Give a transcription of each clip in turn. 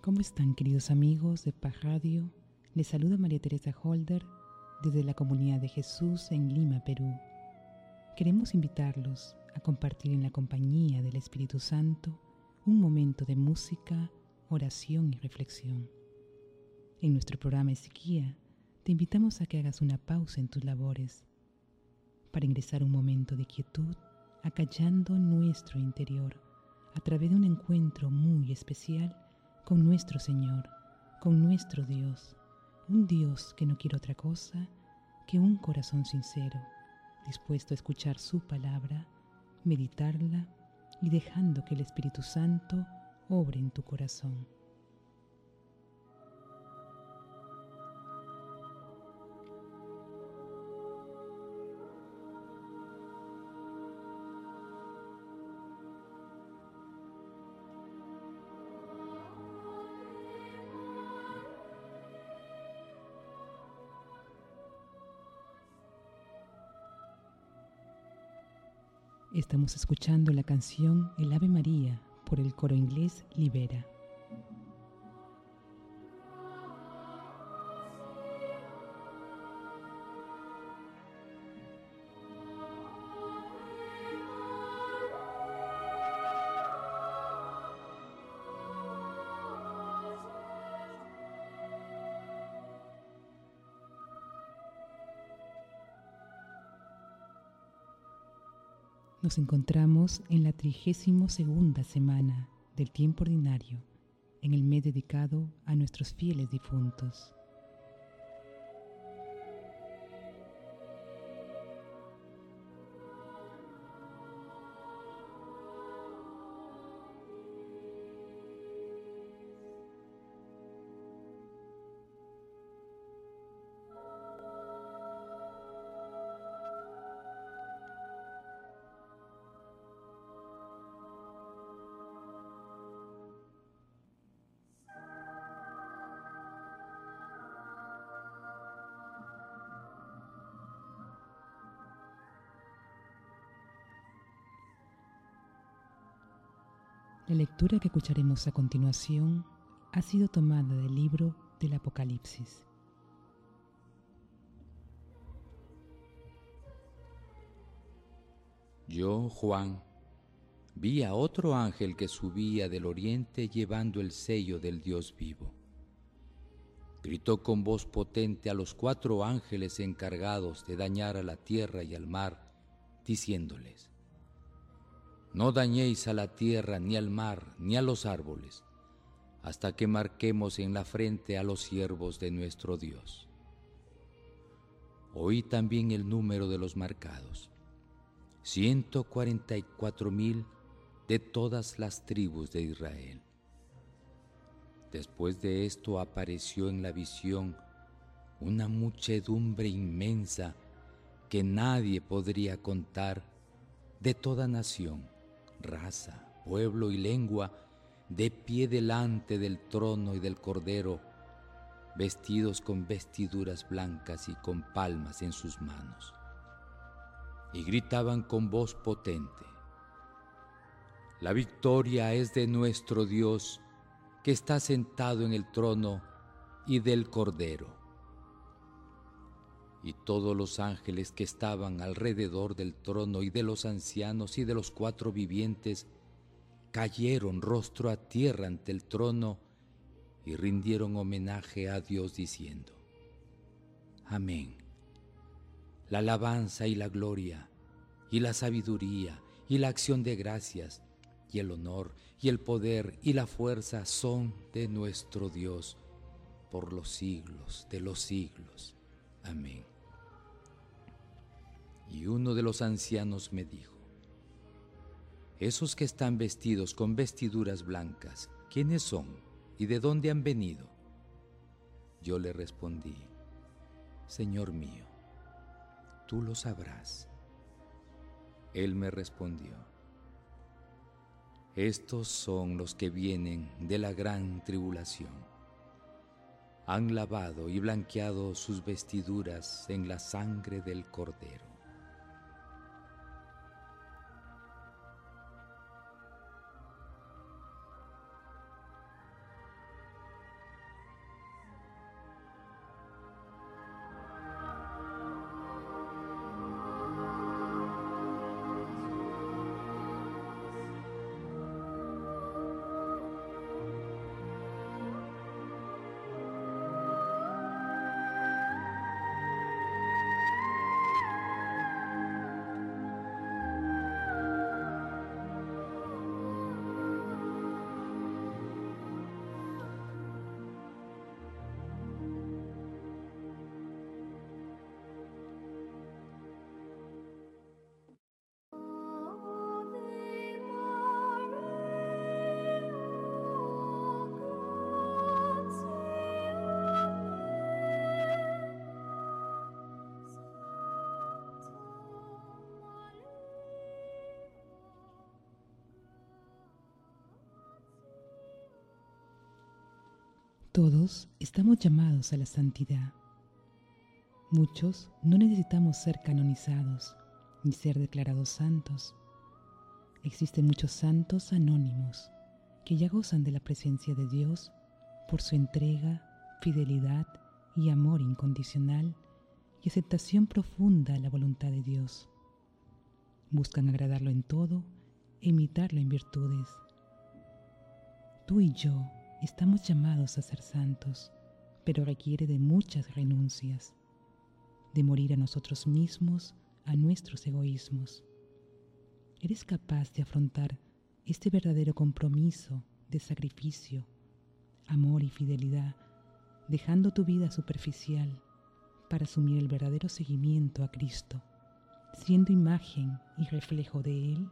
¿Cómo están, queridos amigos de Paz Radio? Les saluda María Teresa Holder desde la Comunidad de Jesús en Lima, Perú. Queremos invitarlos a compartir en la compañía del Espíritu Santo un momento de música, oración y reflexión. En nuestro programa Ezequiel, te invitamos a que hagas una pausa en tus labores para ingresar un momento de quietud, acallando nuestro interior a través de un encuentro muy especial con nuestro Señor, con nuestro Dios, un Dios que no quiere otra cosa que un corazón sincero, dispuesto a escuchar su palabra, meditarla y dejando que el Espíritu Santo obre en tu corazón. Estamos escuchando la canción El Ave María por el coro inglés Libera. Nos encontramos en la 32ª semana del tiempo ordinario, en el mes dedicado a nuestros fieles difuntos. La lectura que escucharemos a continuación ha sido tomada del libro del Apocalipsis. Yo, Juan, vi a otro ángel que subía del oriente llevando el sello del Dios vivo. Gritó con voz potente a los 4 ángeles encargados de dañar a la tierra y al mar, diciéndoles: No dañéis a la tierra, ni al mar, ni a los árboles, hasta que marquemos en la frente a los siervos de nuestro Dios. Oí también el número de los marcados: 144,000 de todas las tribus de Israel. Después de esto apareció en la visión una muchedumbre inmensa que nadie podría contar, de toda nación, raza, pueblo y lengua, de pie delante del trono y del Cordero, vestidos con vestiduras blancas y con palmas en sus manos. Y gritaban con voz potente: La victoria es de nuestro Dios, que está sentado en el trono, y del Cordero. Y todos los ángeles que estaban alrededor del trono y de los ancianos y de los 4 vivientes cayeron rostro a tierra ante el trono y rindieron homenaje a Dios diciendo: Amén. La alabanza y la gloria, y la sabiduría, y la acción de gracias, y el honor, y el poder, y la fuerza son de nuestro Dios, por los siglos de los siglos. Amén. Y uno de los ancianos me dijo: Esos que están vestidos con vestiduras blancas, ¿quiénes son y de dónde han venido? Yo le respondí: Señor mío, tú lo sabrás. Él me respondió: Estos son los que vienen de la gran tribulación. Han lavado y blanqueado sus vestiduras en la sangre del Cordero. Todos estamos llamados a la santidad. Muchos no necesitamos ser canonizados ni ser declarados santos. Existen muchos santos anónimos que ya gozan de la presencia de Dios por su entrega, fidelidad y amor incondicional y aceptación profunda a la voluntad de Dios. Buscan agradarlo en todo e imitarlo en virtudes. Tú y yo estamos llamados a ser santos, pero requiere de muchas renuncias, de morir a nosotros mismos, a nuestros egoísmos. ¿Eres capaz de afrontar este verdadero compromiso de sacrificio, amor y fidelidad, dejando tu vida superficial para asumir el verdadero seguimiento a Cristo, siendo imagen y reflejo de Él?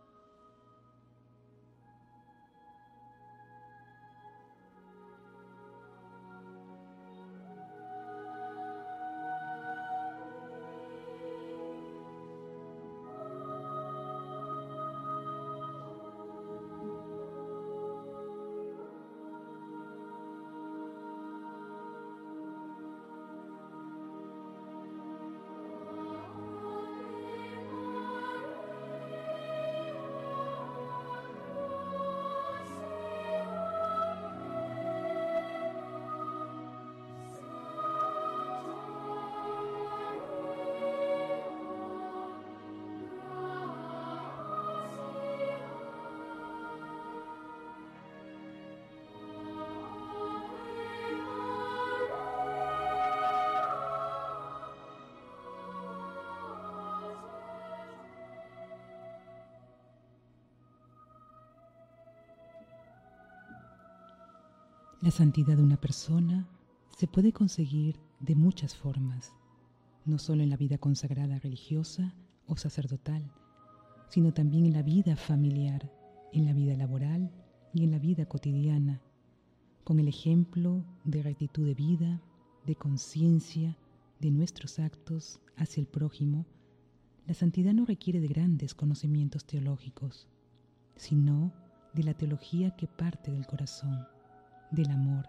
La santidad de una persona se puede conseguir de muchas formas, no solo en la vida consagrada religiosa o sacerdotal, sino también en la vida familiar, en la vida laboral y en la vida cotidiana, con el ejemplo de rectitud de vida, de conciencia, de nuestros actos hacia el prójimo. La santidad no requiere de grandes conocimientos teológicos, sino de la teología que parte del corazón, del amor.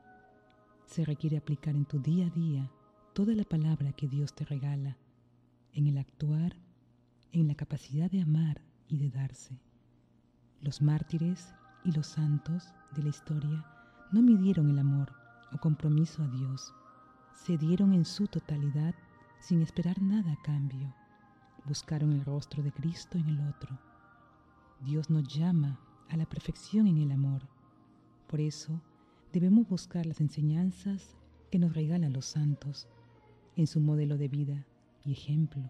Se requiere aplicar en tu día a día toda la palabra que Dios te regala, en el actuar, en la capacidad de amar y de darse. Los mártires y los santos de la historia no midieron el amor o compromiso a Dios, se dieron en su totalidad sin esperar nada a cambio. Buscaron el rostro de Cristo en el otro. Dios nos llama a la perfección en el amor. Por eso, debemos buscar las enseñanzas que nos regalan los santos en su modelo de vida y ejemplo,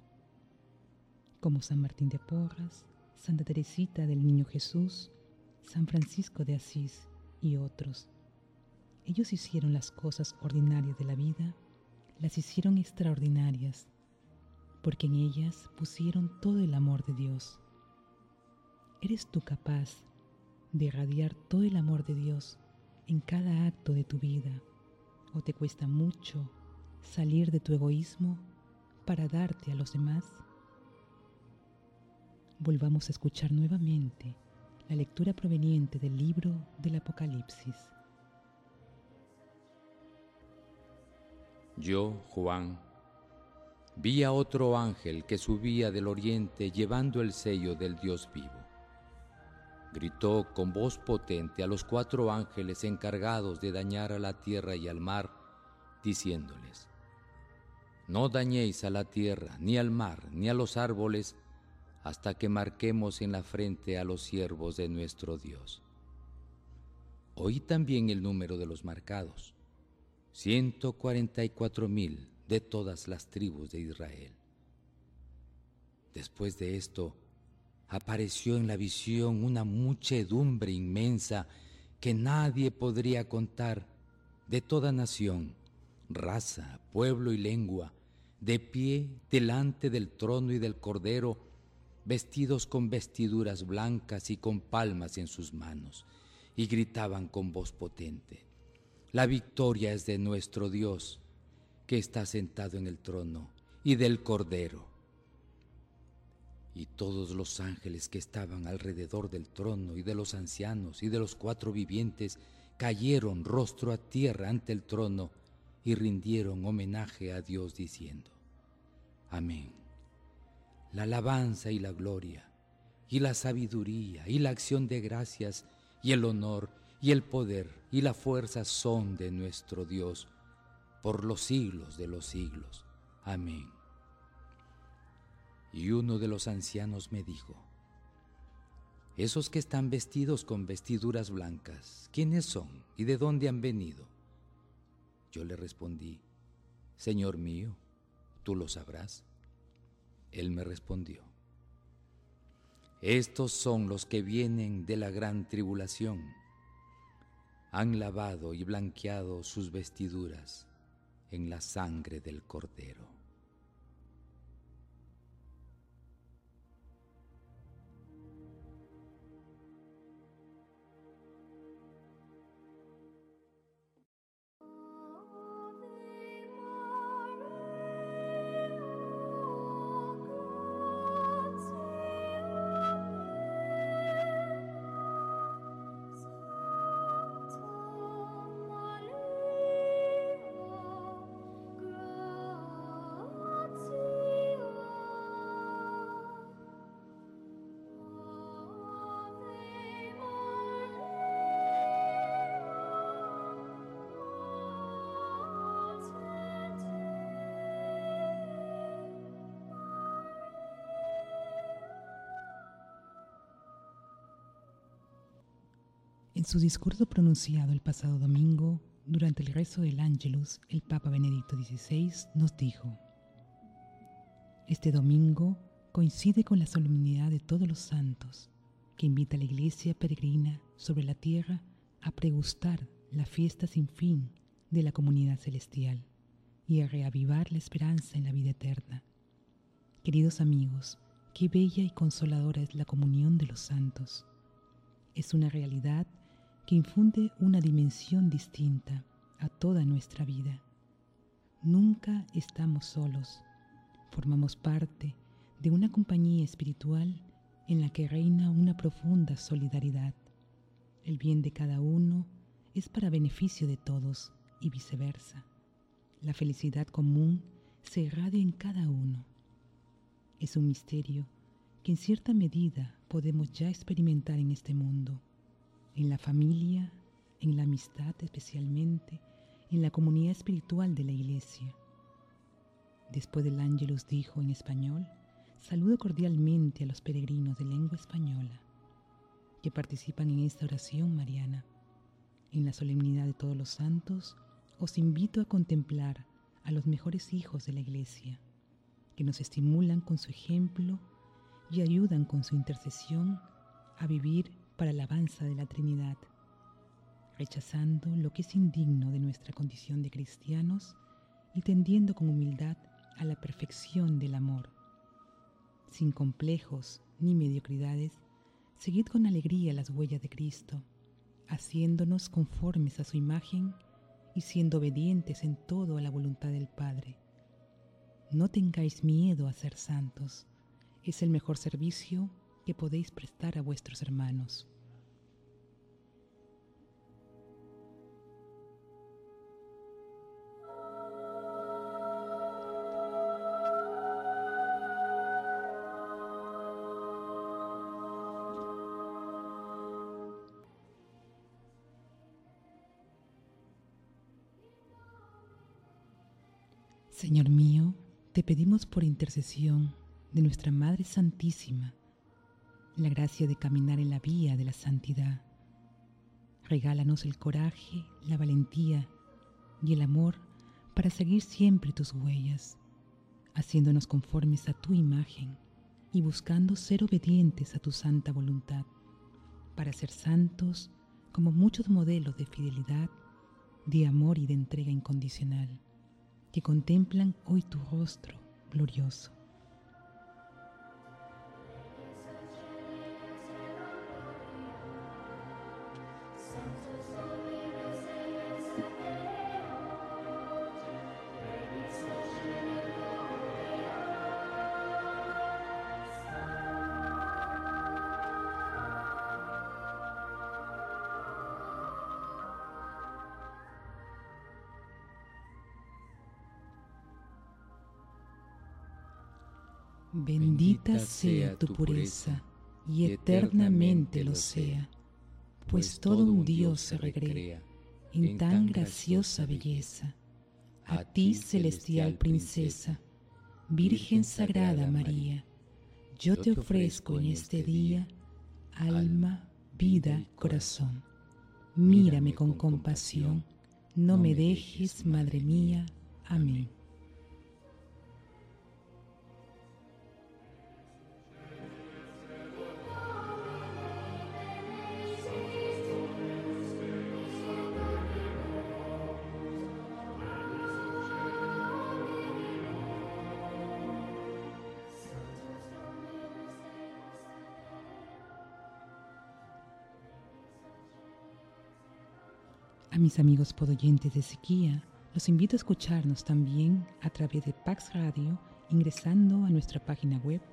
como San Martín de Porras, Santa Teresita del Niño Jesús, San Francisco de Asís y otros. Ellos hicieron las cosas ordinarias de la vida, las hicieron extraordinarias, porque en ellas pusieron todo el amor de Dios. ¿Eres tú capaz de irradiar todo el amor de Dios en cada acto de tu vida, o te cuesta mucho salir de tu egoísmo para darte a los demás? Volvamos a escuchar nuevamente la lectura proveniente del libro del Apocalipsis. Yo, Juan, vi a otro ángel que subía del oriente llevando el sello del Dios vivo. Gritó con voz potente a los 4 ángeles encargados de dañar a la tierra y al mar, diciéndoles: no dañéis a la tierra, ni al mar, ni a los árboles, hasta que marquemos en la frente a los siervos de nuestro Dios. Oí también el número de los marcados: 144,000 de todas las tribus de Israel. Después de esto, apareció en la visión una muchedumbre inmensa que nadie podría contar, de toda nación, raza, pueblo y lengua, de pie delante del trono y del Cordero, vestidos con vestiduras blancas y con palmas en sus manos, y gritaban con voz potente: la victoria es de nuestro Dios, que está sentado en el trono, y del Cordero. Y todos los ángeles que estaban alrededor del trono, y de los ancianos, y de los 4 vivientes, cayeron rostro a tierra ante el trono y rindieron homenaje a Dios diciendo: Amén. La alabanza y la gloria, y la sabiduría, y la acción de gracias, y el honor, y el poder, y la fuerza son de nuestro Dios, por los siglos de los siglos. Amén. Y uno de los ancianos me dijo: esos que están vestidos con vestiduras blancas, ¿quiénes son y de dónde han venido? Yo le respondí: Señor mío, tú lo sabrás. Él me respondió: estos son los que vienen de la gran tribulación. Han lavado y blanqueado sus vestiduras en la sangre del Cordero. En su discurso pronunciado el pasado domingo, durante el rezo del Ángelus, el Papa Benedicto XVI nos dijo: este domingo coincide con la solemnidad de todos los santos, que invita a la Iglesia peregrina sobre la tierra a pregustar la fiesta sin fin de la comunidad celestial y a reavivar la esperanza en la vida eterna. Queridos amigos, qué bella y consoladora es la comunión de los santos. Es una realidad que infunde una dimensión distinta a toda nuestra vida. Nunca estamos solos. Formamos parte de una compañía espiritual en la que reina una profunda solidaridad. El bien de cada uno es para beneficio de todos y viceversa. La felicidad común se irradia en cada uno. Es un misterio que en cierta medida podemos ya experimentar en este mundo, en la familia, en la amistad especialmente, en la comunidad espiritual de la Iglesia. Después del Ángelus dijo en español: saludo cordialmente a los peregrinos de lengua española que participan en esta oración mariana. En la solemnidad de todos los santos, os invito a contemplar a los mejores hijos de la Iglesia, que nos estimulan con su ejemplo y ayudan con su intercesión a vivir para la alabanza de la Trinidad, rechazando lo que es indigno de nuestra condición de cristianos y tendiendo con humildad a la perfección del amor. Sin complejos ni mediocridades, seguid con alegría las huellas de Cristo, haciéndonos conformes a su imagen y siendo obedientes en todo a la voluntad del Padre. No tengáis miedo a ser santos, es el mejor servicio que podéis prestar a vuestros hermanos. Señor mío, te pedimos por intercesión de nuestra Madre Santísima la gracia de caminar en la vía de la santidad. Regálanos el coraje, la valentía y el amor para seguir siempre tus huellas, haciéndonos conformes a tu imagen y buscando ser obedientes a tu santa voluntad, para ser santos como muchos modelos de fidelidad, de amor y de entrega incondicional, que contemplan hoy tu rostro glorioso. Bendita sea tu pureza, y eternamente lo sea, pues todo un Dios se recrea en tan graciosa belleza. A ti, celestial princesa, Virgen Sagrada María, yo te ofrezco en este día alma, vida, corazón. Mírame con compasión, no me dejes, Madre mía. Amén. A mis amigos podoyentes de Sequía, los invito a escucharnos también a través de Pax Radio, ingresando a nuestra página web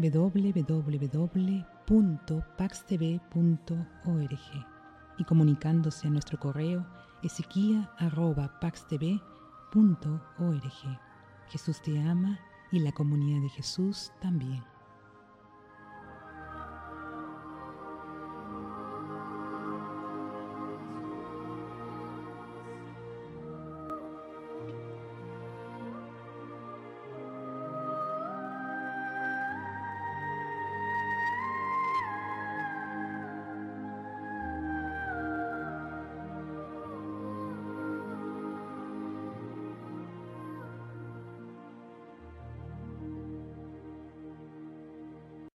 www.paxtv.org y comunicándose a nuestro correo ezequia@paxtv.org. Jesús te ama y la comunidad de Jesús también.